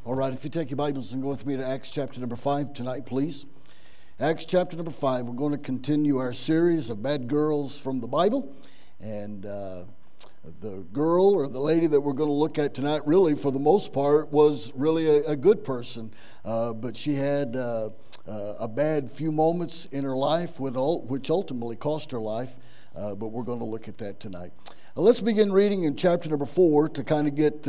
All right, if you take your Bibles and go with me to Acts chapter number 5 tonight, please. Acts chapter number 5, we're going to continue our series of bad girls from the Bible. And the girl or the lady that we're going to look at tonight, really, for the most part, was really a good person. But she had a bad few moments in her life, which ultimately cost her life. But we're going to look at that tonight. Let's begin reading in chapter number 4 to kind of get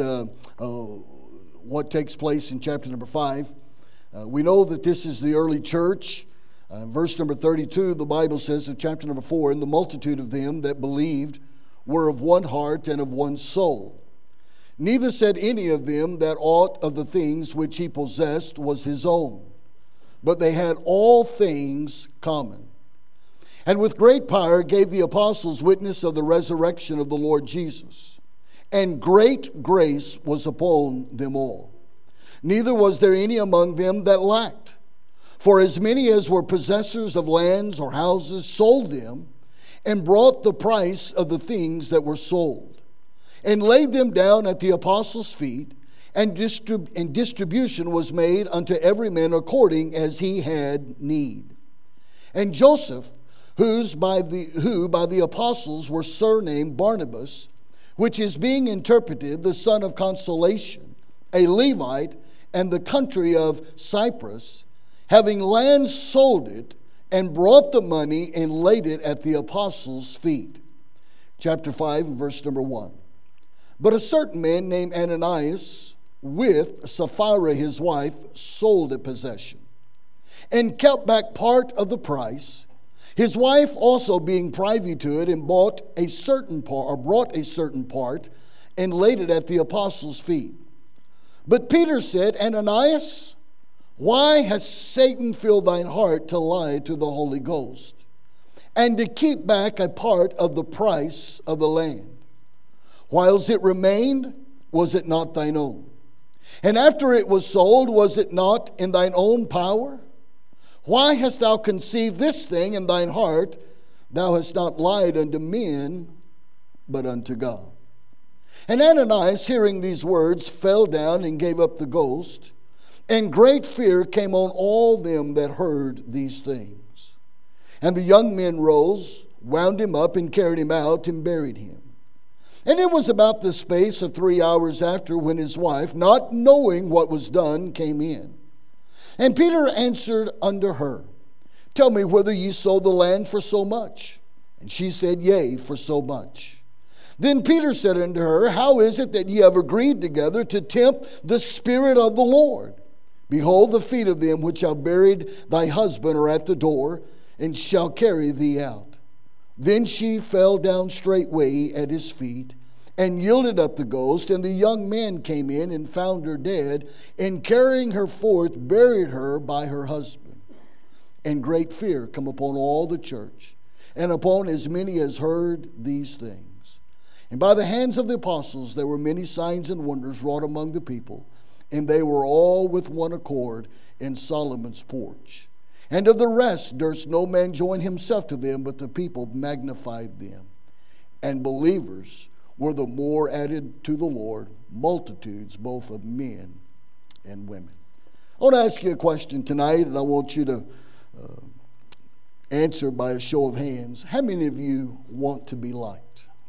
what takes place in chapter number 5. We know that this is the early church. Verse number 32, the Bible says in chapter number 4, "And the multitude of them that believed were of one heart and of one soul. Neither said any of them that aught of the things which he possessed was his own, but they had all things common. And with great power gave the apostles witness of the resurrection of the Lord Jesus. And great grace was upon them all. Neither was there any among them that lacked. For as many as were possessors of lands or houses sold them, and brought the price of the things that were sold, and laid them down at the apostles' feet, and distribution was made unto every man according as he had need. And Joseph, who by the apostles were surnamed Barnabas, which is being interpreted the son of consolation, a Levite, and the country of Cyprus, having land sold it, and brought the money and laid it at the apostles' feet." Chapter 5, verse number 1. "But a certain man named Ananias, with Sapphira his wife, sold a possession, and kept back part of the price. His wife also being privy to it, and brought a certain part, and laid it at the apostles' feet. But Peter said, Ananias, why has Satan filled thine heart to lie to the Holy Ghost, and to keep back a part of the price of the land? Whiles it remained, was it not thine own? And after it was sold, was it not in thine own power? Why hast thou conceived this thing in thine heart? Thou hast not lied unto men, but unto God." And Ananias, hearing these words, fell down and gave up the ghost. And great fear came on all them that heard these things. And the young men rose, wound him up, and carried him out, and buried him. And it was about the space of 3 hours after, when his wife, not knowing what was done, came in. And Peter answered unto her, "Tell me whether ye sold the land for so much." And she said, "Yea, for so much." Then Peter said unto her, "How is it that ye have agreed together to tempt the Spirit of the Lord? Behold, the feet of them which have buried thy husband are at the door, and shall carry thee out." Then she fell down straightway at his feet, and yielded up the ghost. And the young man came in and found her dead, and carrying her forth, buried her by her husband. And great fear come upon all the church, and upon as many as heard these things. And by the hands of the apostles there were many signs and wonders wrought among the people, and they were all with one accord in Solomon's porch. And of the rest durst no man join himself to them, but the people magnified them. And believers were the more added to the Lord, multitudes both of men and women. I want to ask you a question tonight, and I want you to answer by a show of hands. How many of you want to be liked?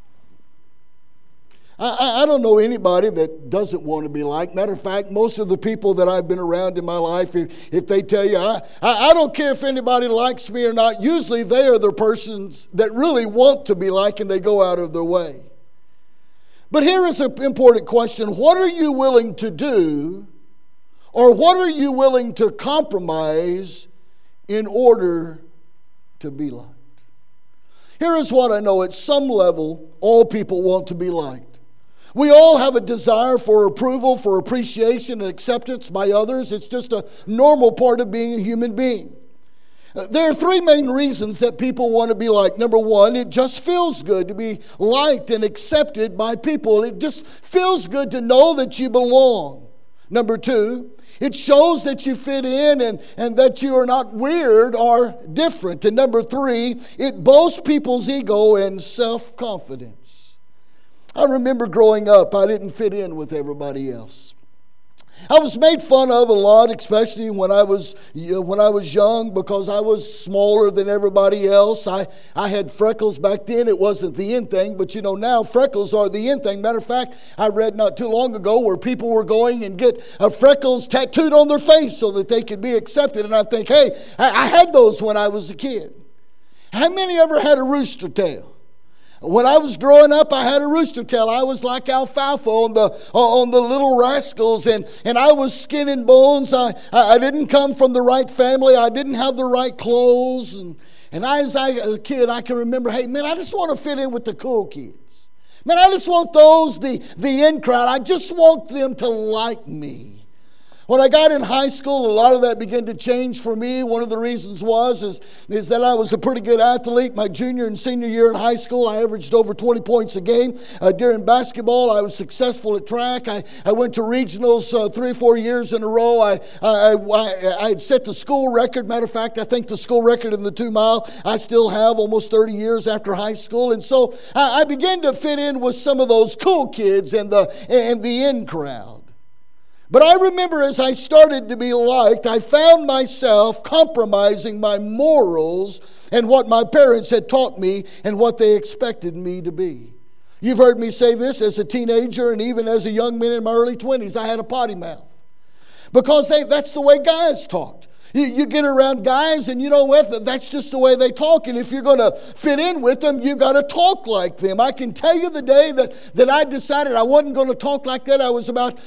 I don't know anybody that doesn't want to be liked. Matter of fact, most of the people that I've been around in my life, if they tell you, I don't care if anybody likes me or not, usually they are the persons that really want to be liked, and they go out of their way. But here is an important question. What are you willing to do, or what are you willing to compromise in order to be liked? Here is what I know. At some level, all people want to be liked. We all have a desire for approval, for appreciation and acceptance by others. It's just a normal part of being a human being. There are three main reasons that people want to be liked. Number one, it just feels good to be liked and accepted by people. It just feels good to know that you belong. Number two, it shows that you fit in and that you are not weird or different. And number three, it boasts people's ego and self-confidence. I remember growing up, I didn't fit in with everybody else. I was made fun of a lot, especially when I was young, because I was smaller than everybody else. I had freckles back then. It wasn't the in thing, but now freckles are the in thing. Matter of fact, I read not too long ago where people were going and get freckles tattooed on their face so that they could be accepted. And I think, hey, I had those when I was a kid. How many ever had a rooster tail? When I was growing up, I had a rooster tail. I was like Alfalfa on the Little Rascals, and I was skin and bones. I didn't come from the right family. I didn't have the right clothes. And as a kid, I can remember, hey, man, I just want to fit in with the cool kids. Man, I just want those, the in crowd. I just want them to like me. When I got in high school, a lot of that began to change for me. One of the reasons is that I was a pretty good athlete. My junior and senior year in high school, I averaged over 20 points a game. During basketball, I was successful at track. I went to regionals 3 or 4 years in a row. I had set the school record. Matter of fact, I think the school record in the 2 mile I still have almost 30 years after high school. And so I began to fit in with some of those cool kids and the in crowd. But I remember as I started to be liked, I found myself compromising my morals and what my parents had taught me and what they expected me to be. You've heard me say this as a teenager and even as a young man in my early 20s. I had a potty mouth. Because that's the way guys talked. You get around guys and you know what, that's just the way they talk. And if you're going to fit in with them, you got to talk like them. I can tell you the day that I decided I wasn't going to talk like that. I was about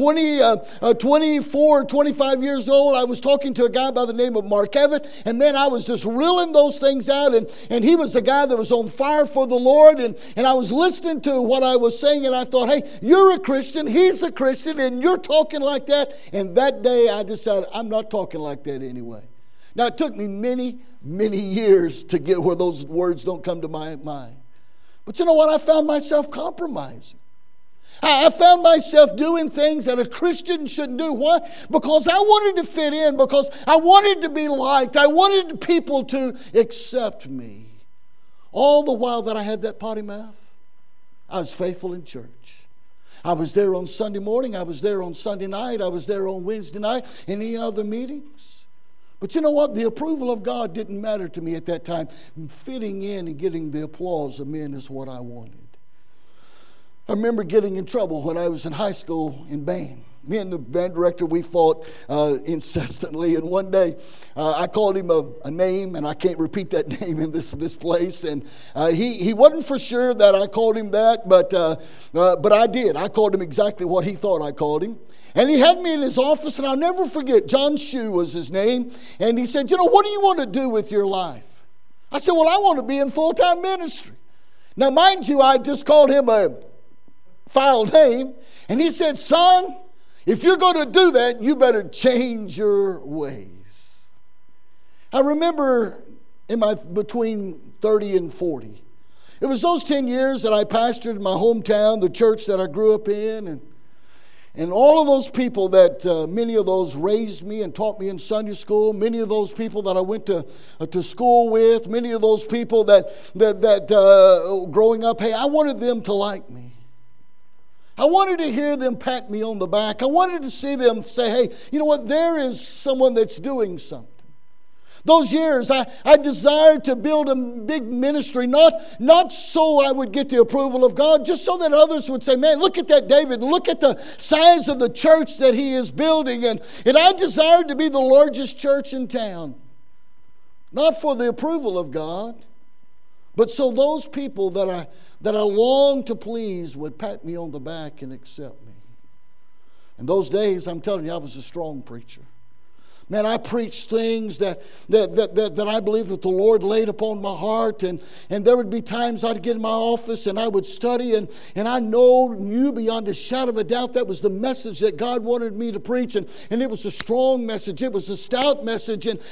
24, 25 years old. I was talking to a guy by the name of Mark Evett. And man, I was just reeling those things out. And he was a guy that was on fire for the Lord. And I was listening to what I was saying. And I thought, hey, you're a Christian. He's a Christian. And you're talking like that. And that day I decided I'm not talking like that anyway. Now, it took me many, many years to get where those words don't come to my mind. But you know what? I found myself compromising. I found myself doing things that a Christian shouldn't do. Why? Because I wanted to fit in, because I wanted to be liked. I wanted people to accept me. All the while that I had that potty mouth, I was faithful in church. I was there on Sunday morning. I was there on Sunday night. I was there on Wednesday night. Any other meetings. But you know what? The approval of God didn't matter to me at that time. Fitting in and getting the applause of men is what I wanted. I remember getting in trouble when I was in high school in band. Me and the band director, we fought incessantly. And one day, I called him a name, and I can't repeat that name in this place. And he wasn't for sure that I called him that, but I did. I called him exactly what he thought I called him. And he had me in his office, and I'll never forget, John Shue was his name. And he said, you know, what do you want to do with your life? I said, well, I want to be in full-time ministry. Now, mind you, I just called him a foul name. And he said, son, if you're going to do that, you better change your ways. I remember between 30 and 40. It was those 10 years that I pastored my hometown, the church that I grew up in, and all of those people that many of those raised me and taught me in Sunday school, many of those people that I went to school with, many of those people that growing up, hey, I wanted them to like me. I wanted to hear them pat me on the back. I wanted to see them say, hey, you know what, there is someone that's doing something. Those years, I desired to build a big ministry, not so I would get the approval of God, just so that others would say, man, look at that David, look at the size of the church that he is building. And I desired to be the largest church in town. Not for the approval of God, but so those people that I longed to please would pat me on the back and accept me. In those days, I'm telling you, I was a strong preacher. Man, I preached things that I believe that the Lord laid upon my heart. And there would be times I'd get in my office and I would study. And I knew beyond a shadow of a doubt that was the message that God wanted me to preach. And it was a strong message. It was a stout message. And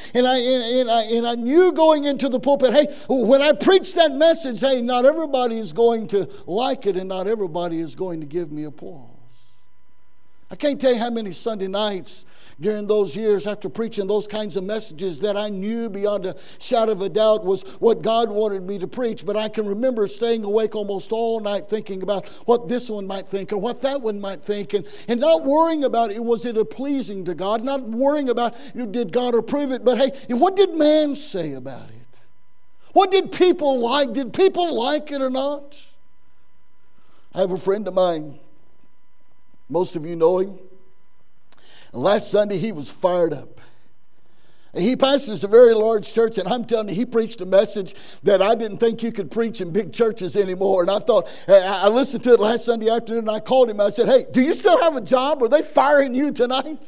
I knew going into the pulpit, hey, when I preach that message, hey, not everybody is going to like it. And not everybody is going to give me applause. I can't tell you how many Sunday nights during those years after preaching those kinds of messages that I knew beyond a shadow of a doubt was what God wanted me to preach. But I can remember staying awake almost all night thinking about what this one might think or what that one might think. And not worrying about it, was it pleasing to God? Not worrying about did God approve it? But hey, what did man say about it? What did people like? Did people like it or not? I have a friend of mine. Most of you know him. And last Sunday he was fired up. He pastors a very large church, and I'm telling you, he preached a message that I didn't think you could preach in big churches anymore. And I thought, I listened to it last Sunday afternoon, and I called him. I said, hey, do you still have a job? Are they firing you tonight?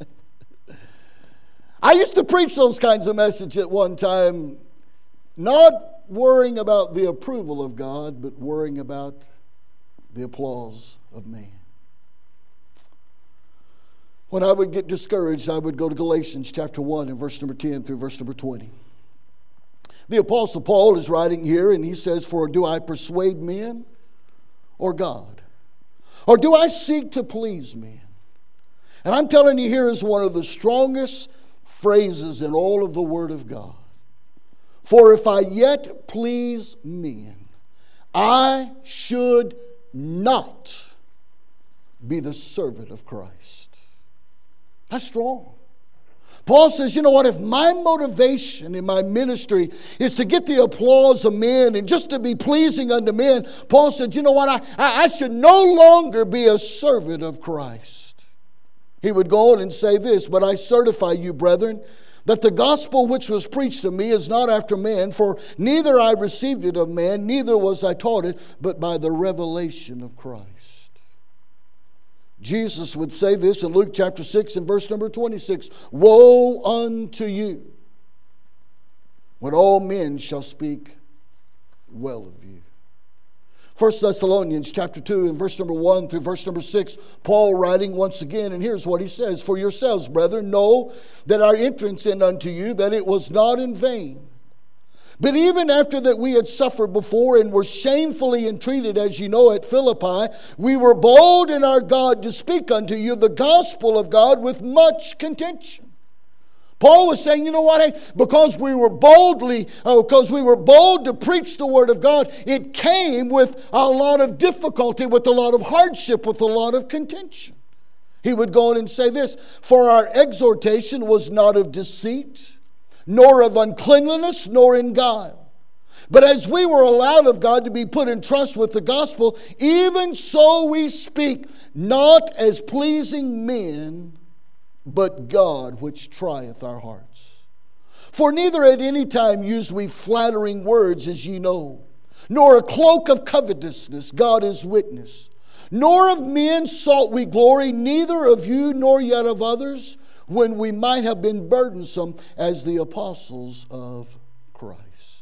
I used to preach those kinds of messages at one time, not worrying about the approval of God, but worrying about the applause of man. When I would get discouraged, I would go to Galatians chapter 1 and verse number 10 through verse number 20. The Apostle Paul is writing here, and he says, for do I persuade men or God? Or do I seek to please men? And I'm telling you, here is one of the strongest phrases in all of the Word of God. For if I yet please men, I should not be the servant of Christ. That's strong. Paul says, you know what, if my motivation in my ministry is to get the applause of men and just to be pleasing unto men, Paul said, you know what, I should no longer be a servant of Christ. He would go on and say this, but I certify you, brethren, that the gospel which was preached to me is not after man, for neither I received it of man, neither was I taught it, but by the revelation of Christ. Jesus would say this in Luke chapter 6 and verse number 26. Woe unto you when all men shall speak well of you. 1 Thessalonians chapter 2 and verse number 1 through verse number 6. Paul writing once again, and here's what he says. For yourselves, brethren, know that our entrance in unto you, that it was not in vain. But even after that we had suffered before and were shamefully entreated, as you know, at Philippi, we were bold in our God to speak unto you the gospel of God with much contention. Paul was saying, you know what, hey, because we were bold to preach the word of God, it came with a lot of difficulty, with a lot of hardship, with a lot of contention. He would go on and say this, for our exhortation was not of deceit, nor of uncleanliness, nor in guile. But as we were allowed of God to be put in trust with the gospel, even so we speak, not as pleasing men, but God which trieth our hearts. For neither at any time used we flattering words, as ye know, nor a cloak of covetousness, God is witness. Nor of men sought we glory, neither of you nor yet of others, when we might have been burdensome as the apostles of Christ.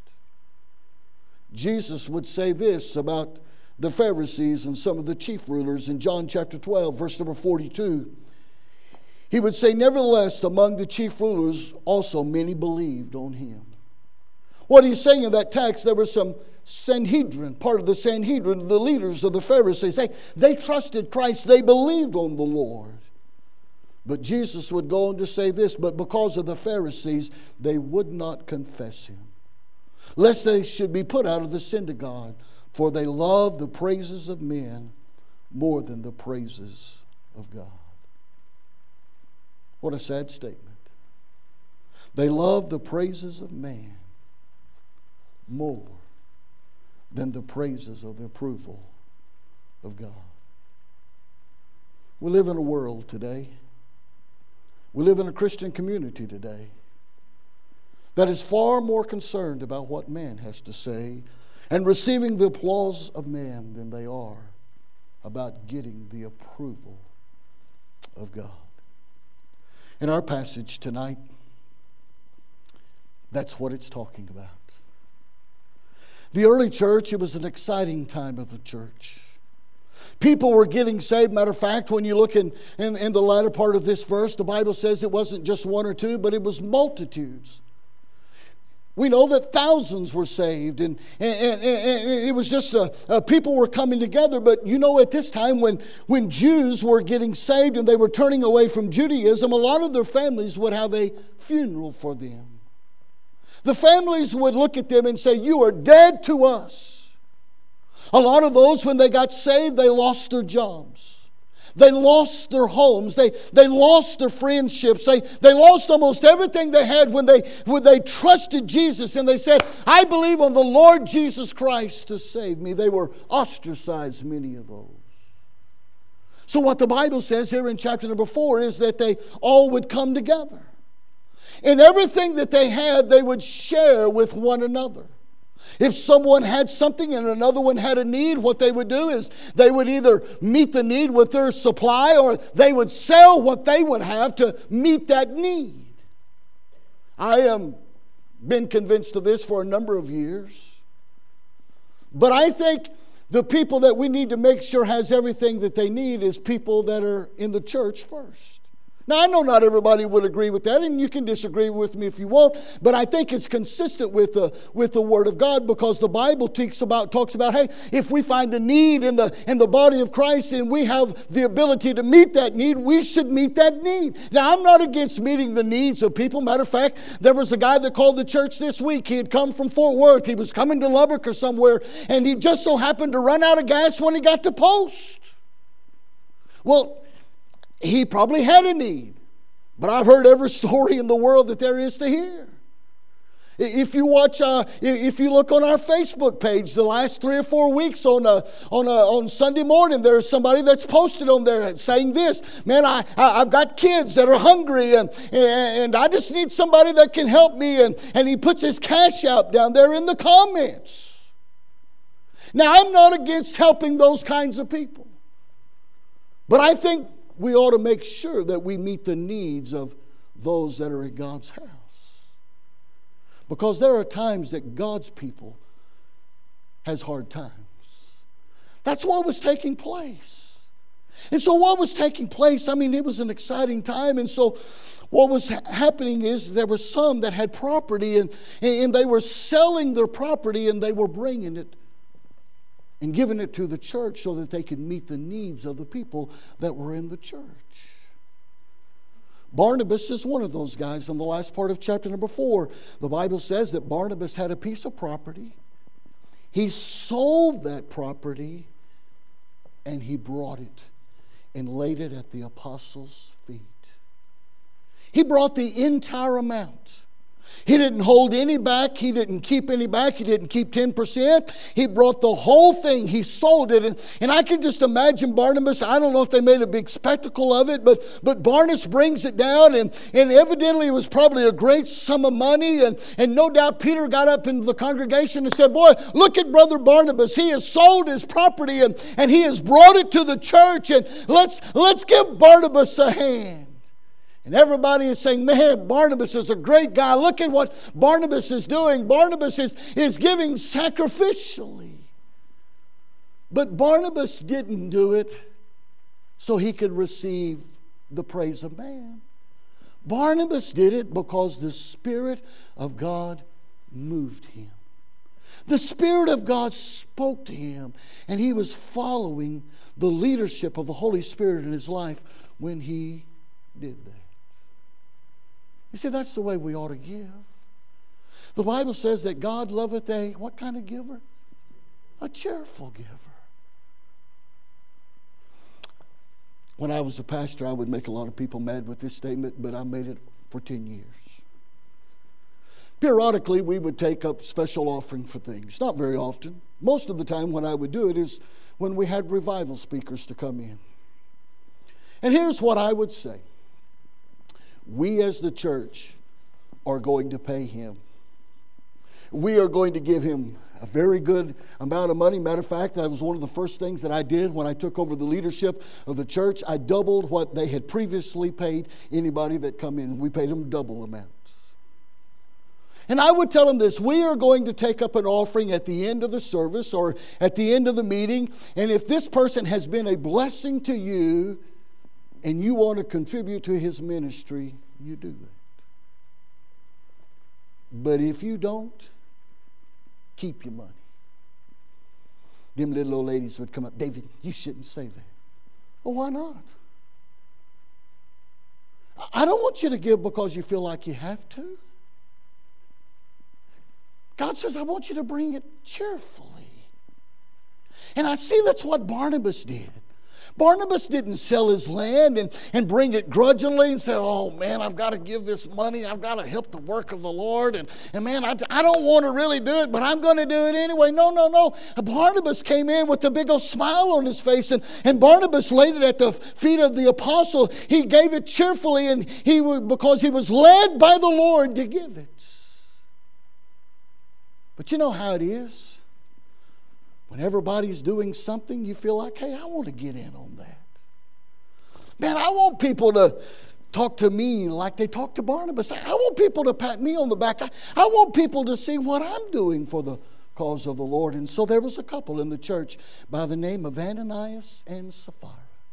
Jesus would say this about the Pharisees and some of the chief rulers in John chapter 12, verse number 42. He would say, nevertheless, among the chief rulers also many believed on him. What he's saying in that text, there was some Sanhedrin, part of the Sanhedrin, the leaders of the Pharisees. They trusted Christ, they believed on the Lord. But Jesus would go on to say this, but because of the Pharisees, they would not confess him, lest they should be put out of the synagogue, for they love the praises of men more than the praises of God. What a sad statement. They love the praises of man more than the praises of the approval of God. We live in a world today. We live in a Christian community today that is far more concerned about what man has to say and receiving the applause of man than they are about getting the approval of God. In our passage tonight, that's what it's talking about. The early church, it was an exciting time of the church. People were getting saved. Matter of fact, when you look in the latter part of this verse, the Bible says it wasn't just one or two, but it was multitudes. We know that thousands were saved, and it was just people were coming together. But you know, at this time when Jews were getting saved and they were turning away from Judaism, a lot of their families would have a funeral for them. The families would look at them and say, "You are dead to us." A lot of those, when they got saved, they lost their jobs. They lost their homes. They lost their friendships. They lost almost everything they had when they trusted Jesus and they said, "I believe on the Lord Jesus Christ to save me." They were ostracized, many of those. So what the Bible says here in chapter number 4 is that they all would come together. And everything that they had, they would share with one another. If someone had something and another one had a need, what they would do is they would either meet the need with their supply or they would sell what they would have to meet that need. I have been convinced of this for a number of years. But I think the people that we need to make sure has everything that they need is people that are in the church first. Now, I know not everybody would agree with that, and you can disagree with me if you want, but I think it's consistent with the Word of God, because the Bible talks about, hey, if we find a need in the body of Christ and we have the ability to meet that need, we should meet that need. Now, I'm not against meeting the needs of people. Matter of fact, there was a guy that called the church this week. He had come from Fort Worth. He was coming to Lubbock or somewhere, and he just so happened to run out of gas when he got to Post. Well, he probably had a need, but I've heard every story in the world that there is to hear. If you look on our Facebook page, the last 3 or 4 weeks on Sunday morning, there's somebody that's posted on there saying this: "Man, I've got kids that are hungry, and I just need somebody that can help me." And he puts his cash app down there in the comments. Now, I'm not against helping those kinds of people, but I think we ought to make sure that we meet the needs of those that are in God's house. Because there are times that God's people has hard times. That's what was taking place. And so what was taking place, I mean, it was an exciting time. And so what was happening is there were some that had property, and they were selling their property, and they were bringing it and giving it to the church so that they could meet the needs of the people that were in the church. Barnabas is one of those guys. In the last part of chapter number 4, the Bible says that Barnabas had a piece of property. He sold that property, and he brought it and laid it at the apostles' feet. He brought the entire amount. He didn't hold any back. He didn't keep any back. He didn't keep 10%. He brought the whole thing. He sold it. And I can just imagine Barnabas. I don't know if they made a big spectacle of it, but Barnabas brings it down. And evidently it was probably a great sum of money. And no doubt Peter got up into the congregation and said, "Boy, look at Brother Barnabas. He has sold his property and he has brought it to the church. And let's give Barnabas a hand." And everybody is saying, "Man, Barnabas is a great guy. Look at what Barnabas is doing. Barnabas is giving sacrificially." But Barnabas didn't do it so he could receive the praise of man. Barnabas did it because the Spirit of God moved him. The Spirit of God spoke to him, and he was following the leadership of the Holy Spirit in his life when he did that. You see, that's the way we ought to give. The Bible says that God loveth a, what kind of giver? A cheerful giver. When I was a pastor, I would make a lot of people mad with this statement, but I made it for 10 years. Periodically, we would take up special offering for things. Not very often. Most of the time when I would do it is when we had revival speakers to come in. And here's what I would say. We as the church are going to pay him. We are going to give him a very good amount of money. Matter of fact, that was one of the first things that I did when I took over the leadership of the church. I doubled what they had previously paid anybody that come in. We paid them double amount. And I would tell them this: we are going to take up an offering at the end of the service or at the end of the meeting. And if this person has been a blessing to you, and you want to contribute to his ministry, you do that. But if you don't, keep your money. Them little old ladies would come up, David, you shouldn't say that. Well, why not? I don't want you to give because you feel like you have to. God says, I want you to bring it cheerfully. And I see that's what Barnabas did. Barnabas didn't sell his land and bring it grudgingly and say, oh man, I've got to give this money. I've got to help the work of the Lord. And man, I don't want to really do it, but I'm going to do it anyway. No. Barnabas came in with a big old smile on his face. And Barnabas laid it at the feet of the apostle. He gave it cheerfully and because he was led by the Lord to give it. But you know how it is. When everybody's doing something, you feel like, hey, I want to get in on that. Man, I want people to talk to me like they talk to Barnabas. I want people to pat me on the back. I want people to see what I'm doing for the cause of the Lord. And so there was a couple in the church by the name of Ananias and Sapphira.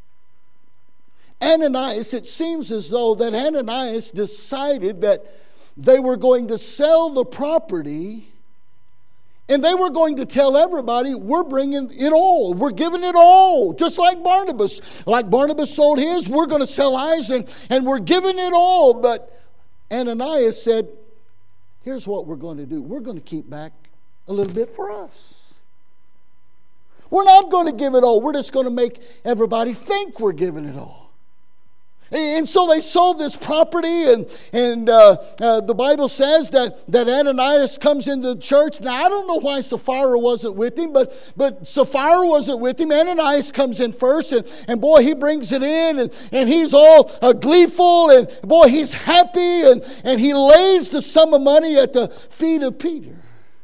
Ananias, it seems as though that Ananias decided that they were going to sell the property. And they were going to tell everybody, we're bringing it all. We're giving it all. Just like Barnabas. Like Barnabas sold his, we're going to sell ours and we're giving it all. But Ananias said, here's what we're going to do. We're going to keep back a little bit for us. We're not going to give it all. We're just going to make everybody think we're giving it all. And so they sold this property, and the Bible says that Ananias comes into the church. Now, I don't know why Sapphira wasn't with him, but Sapphira wasn't with him. Ananias comes in first, and boy, he brings it in, and he's all gleeful, and boy, he's happy, and he lays the sum of money at the feet of Peter.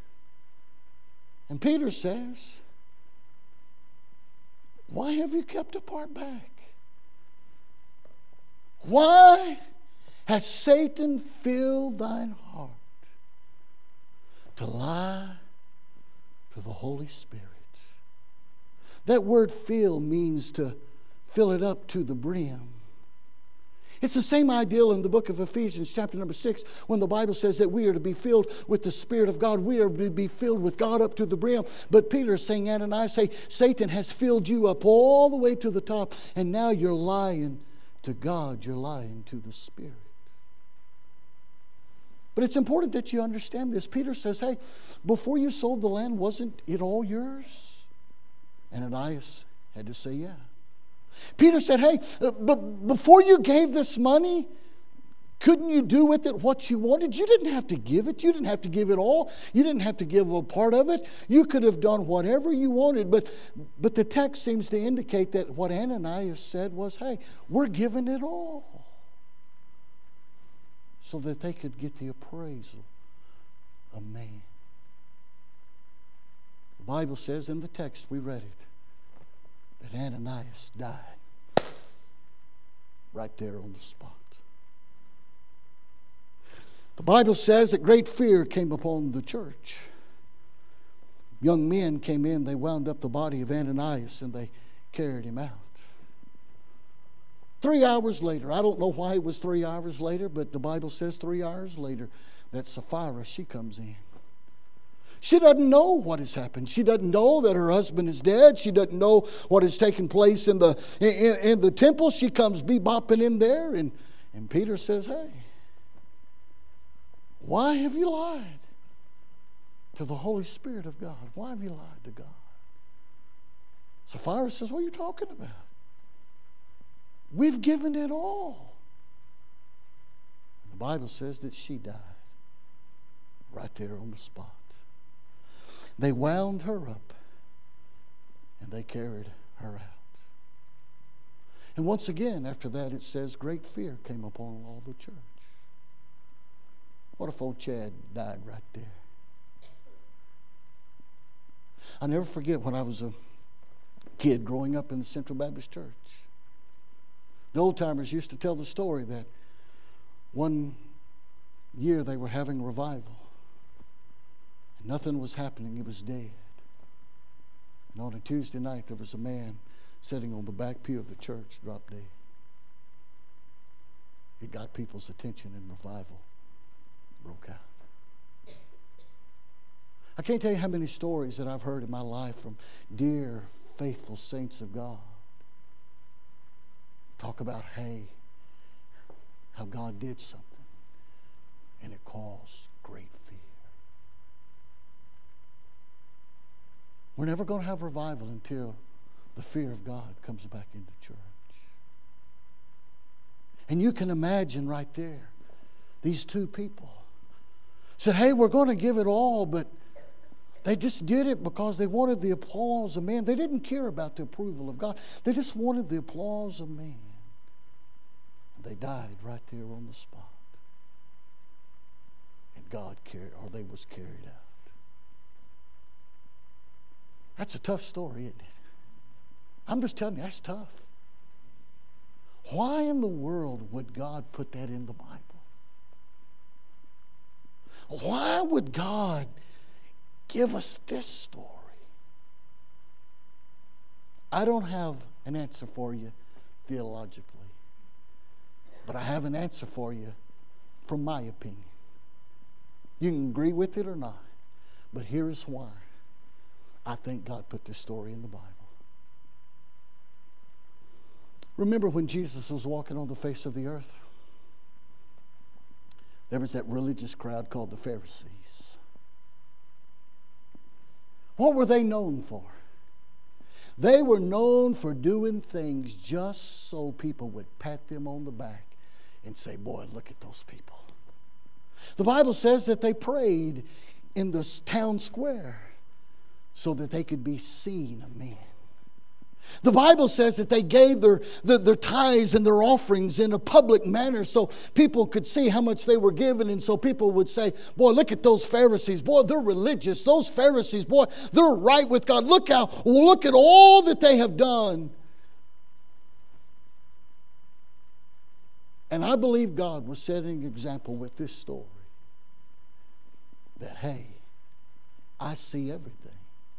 And Peter says, why have you kept a part back? Why has Satan filled thine heart to lie to the Holy Spirit? That word fill means to fill it up to the brim. It's the same idea in the book of Ephesians chapter number 6 when the Bible says that we are to be filled with the Spirit of God. We are to be filled with God up to the brim. But Peter is saying, Ananias, say, Satan has filled you up all the way to the top, and now you're lying to God, you're lying to the Spirit. But it's important that you understand this. Peter says, hey, before you sold the land, wasn't it all yours? Ananias had to say, yeah. Peter said, hey, but before you gave this money, couldn't you do with it what you wanted? You didn't have to give it. You didn't have to give it all. You didn't have to give a part of it. You could have done whatever you wanted. But the text seems to indicate that what Ananias said was, hey, we're giving it all. So that they could get the appraisal of man. The Bible says in the text, we read it, that Ananias died right there on the spot. The Bible says that great fear came upon the church. Young men came in, they wound up the body of Ananias and they carried him out. 3 hours later, I don't know why it was 3 hours later, but the Bible says 3 hours later that Sapphira, she comes in. She doesn't know what has happened. She doesn't know that her husband is dead. She doesn't know what has taken place in the temple. She comes bebopping in there, and Peter says, hey, why have you lied to the Holy Spirit of God? Why have you lied to God? Sapphira says, what are you talking about? We've given it all. And the Bible says that she died right there on the spot. They wound her up and they carried her out. And once again, after that, it says great fear came upon all the church. What if old Chad died right there? I'll never forget when I was a kid growing up in the Central Baptist Church. The old timers used to tell the story that one year they were having revival. And nothing was happening. He was dead. And on a Tuesday night, there was a man sitting on the back pew of the church, dropped dead. It got people's attention and revival broke out. I can't tell you how many stories that I've heard in my life from dear, faithful saints of God. Talk about, hey, how God did something, and it caused great fear. We're never going to have revival until the fear of God comes back into church. And you can imagine right there, these two people said, hey, we're going to give it all, but they just did it because they wanted the applause of man. They didn't care about the approval of God. They just wanted the applause of man. And they died right there on the spot. And God carried, or they was carried out. That's a tough story, isn't it? I'm just telling you, that's tough. Why in the world would God put that in the Bible? Why would God give us this story? I don't have an answer for you theologically, but I have an answer for you from my opinion. You can agree with it or not, but here's why I think God put this story in the Bible. Remember when Jesus was walking on the face of the earth? There was that religious crowd called the Pharisees. What were they known for? They were known for doing things just so people would pat them on the back and say, boy, look at those people. The Bible says that they prayed in the town square so that they could be seen of men. The Bible says that they gave their tithes and their offerings in a public manner so people could see how much they were giving, and so people would say, boy, look at those Pharisees. Boy, they're religious. Those Pharisees, boy, they're right with God. Look at all that they have done. And I believe God was setting an example with this story that, hey, I see everything.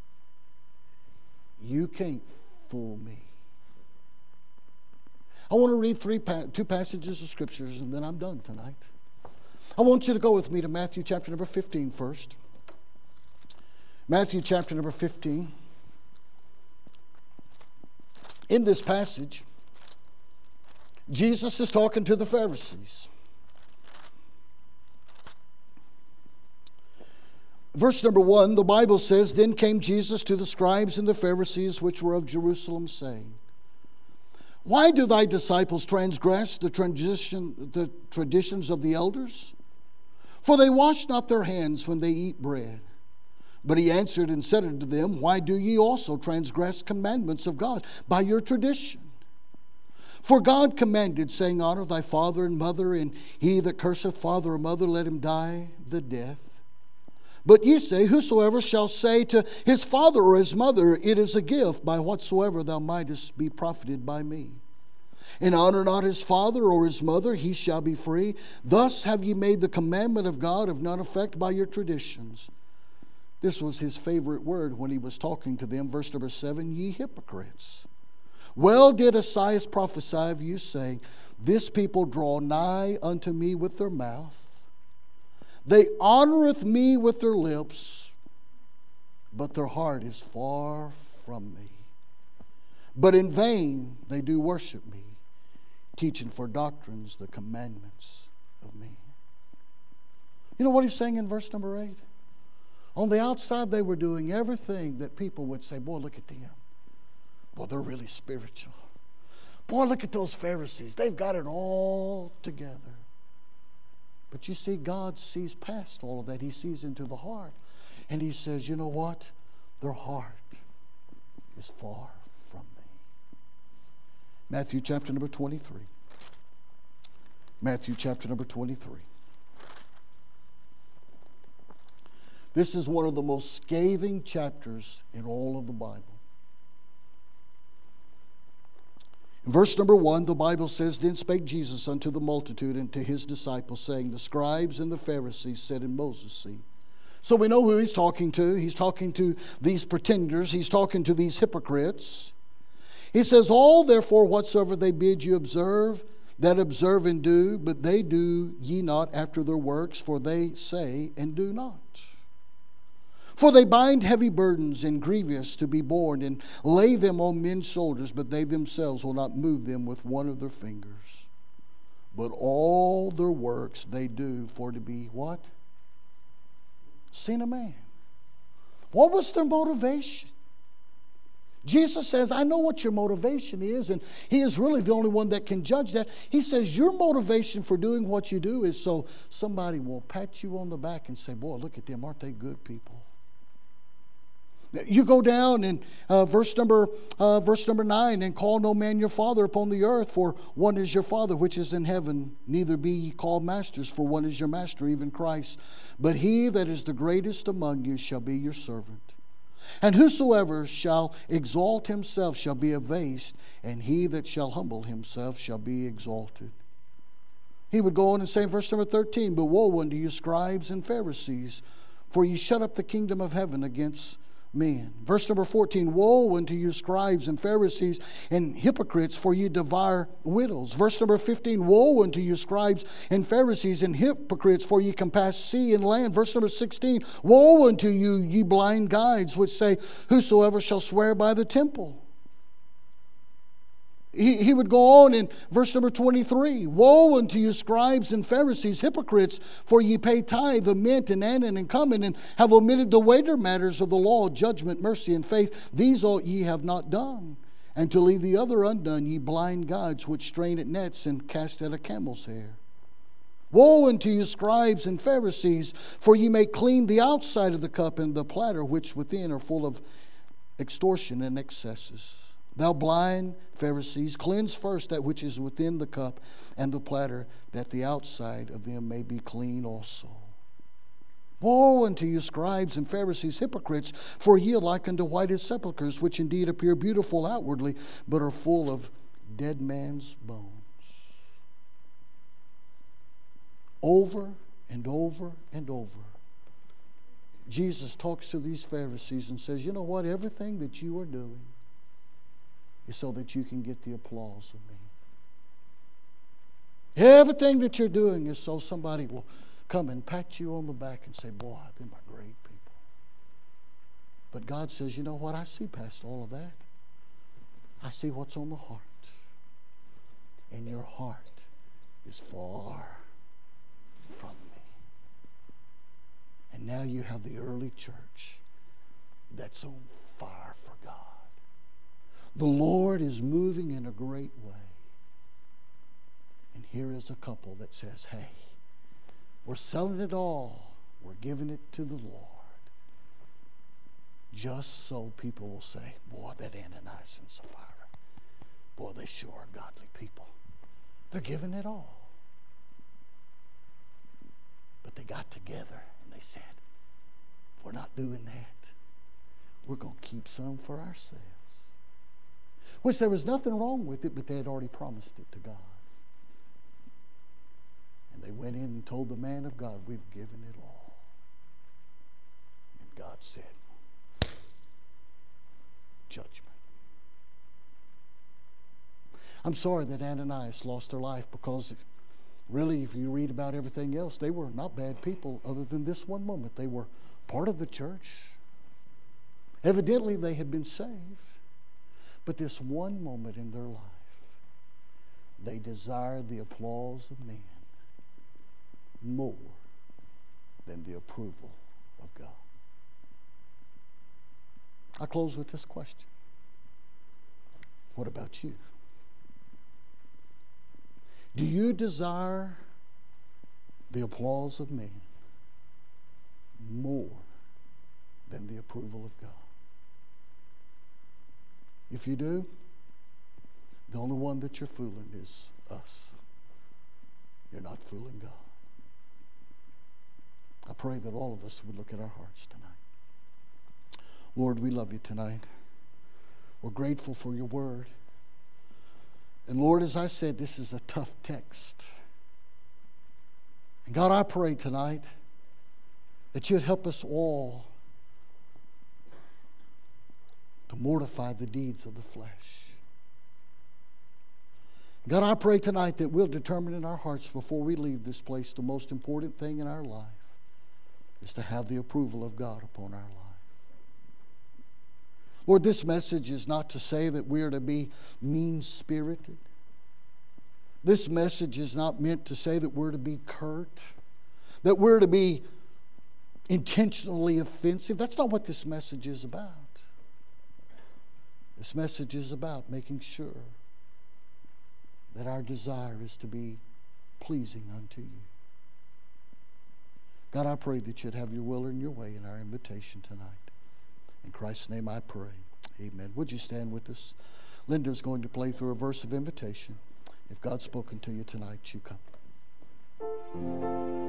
You can't fool me. I want to read two passages of scriptures and then I'm done tonight. I want you to go with me to Matthew chapter number 15 first. Matthew chapter number 15. In this passage, Jesus is talking to the Pharisees. Verse number 1, the Bible says, Then came Jesus to the scribes and the Pharisees which were of Jerusalem, saying, Why do thy disciples transgress the traditions of the elders? For they wash not their hands when they eat bread. But he answered and said unto them, Why do ye also transgress commandments of God by your tradition? For God commanded, saying, Honor thy father and mother, and he that curseth father or mother, let him die the death. But ye say, Whosoever shall say to his father or his mother, It is a gift, by whatsoever thou mightest be profited by me. And honor not his father or his mother, he shall be free. Thus have ye made the commandment of God of none effect by your traditions. This was his favorite word when he was talking to them. Verse number 7, Ye hypocrites. Well did Esaias prophesy of you, saying, This people draw nigh unto me with their mouth. They honoreth me with their lips, but their heart is far from me. But in vain they do worship me, teaching for doctrines the commandments of men. You know what he's saying in verse number 8? On the outside they were doing everything that people would say, boy, look at them. Boy, they're really spiritual. Boy, look at those Pharisees. They've got it all together. But you see, God sees past all of that. He sees into the heart. And he says, you know what? Their heart is far from me. Matthew chapter number 23. Matthew chapter number 23. This is one of the most scathing chapters in all of the Bible. In verse number 1, the Bible says, Then spake Jesus unto the multitude and to his disciples, saying, The scribes and the Pharisees sat in Moses' seat. So we know who he's talking to. He's talking to these pretenders. He's talking to these hypocrites. He says, All therefore whatsoever they bid you observe, that observe and do, but they do ye not after their works, for they say and do not. For they bind heavy burdens and grievous to be borne, and lay them on men's shoulders, but they themselves will not move them with one of their fingers. But all their works they do for to be what? Seen of man. What was their motivation? Jesus says, I know what your motivation is, and He is really the only one that can judge that. He says, your motivation for doing what you do is so somebody will pat you on the back and say, boy, look at them, aren't they good people? You go down in verse number 9, and call no man your father upon the earth, for one is your Father which is in heaven. Neither be ye called masters, for one is your master, even Christ. But he that is the greatest among you shall be your servant. And whosoever shall exalt himself shall be abased, and he that shall humble himself shall be exalted. He would go on and say in verse number 13, but woe unto you, scribes and Pharisees, for ye shut up the kingdom of heaven against men. Verse number 14, woe unto you, scribes and Pharisees and hypocrites, for ye devour widows. Verse number 15, woe unto you, scribes and Pharisees and hypocrites, for ye compass sea and land. Verse number 16, woe unto you, ye blind guides, which say, whosoever shall swear by the temple. He would go on in verse number 23. Woe unto you, scribes and Pharisees, hypocrites, for ye pay tithe of mint and annon and cumin, and have omitted the weightier matters of the law, judgment, mercy, and faith. These all ye have not done. And to leave the other undone, ye blind guides, which strain at nets and cast at a camel's hair. Woe unto you, scribes and Pharisees, for ye make clean the outside of the cup and the platter, which within are full of extortion and excesses. Thou blind Pharisees, cleanse first that which is within the cup and the platter, that the outside of them may be clean also. Woe unto you, scribes and Pharisees, hypocrites, for ye are like unto whited sepulchres, which indeed appear beautiful outwardly, but are full of dead man's bones. Over and over and over, Jesus talks to these Pharisees and says, you know what, everything that you are doing is so that you can get the applause of me. Everything that you're doing is so somebody will come and pat you on the back and say, boy, they're my great people. But God says, you know what? I see past all of that. I see what's on the heart. And your heart is far from me. And now you have the early church that's on fire for God. The Lord is moving in a great way. And here is a couple that says, hey, we're selling it all. We're giving it to the Lord. Just so people will say, boy, that Ananias and Sapphira, boy, they sure are godly people. They're giving it all. But they got together and they said, if we're not doing that, we're going to keep some for ourselves. Which there was nothing wrong with it, but they had already promised it to God. And they went in and told the man of God, we've given it all. And God said, judgment. I'm sorry that Ananias lost their life, because really, if you read about everything else, they were not bad people other than this one moment. They were part of the church. Evidently, they had been saved. But this one moment in their life, they desired the applause of men more than the approval of God. I close with this question. What about you? Do you desire the applause of men more than the approval of God? If you do, the only one that you're fooling is us. You're not fooling God. I pray that all of us would look at our hearts tonight. Lord, we love you tonight. We're grateful for your word. And Lord, as I said, this is a tough text. And God, I pray tonight that you'd help us all to mortify the deeds of the flesh. God, I pray tonight that we'll determine in our hearts before we leave this place the most important thing in our life is to have the approval of God upon our life. Lord, this message is not to say that we are to be mean-spirited. This message is not meant to say that we're to be curt, that we're to be intentionally offensive. That's not what this message is about. This message is about making sure that our desire is to be pleasing unto you. God, I pray that you'd have your will and your way in our invitation tonight. In Christ's name I pray. Amen. Would you stand with us? Linda's going to play through a verse of invitation. If God's spoken to you tonight, you come.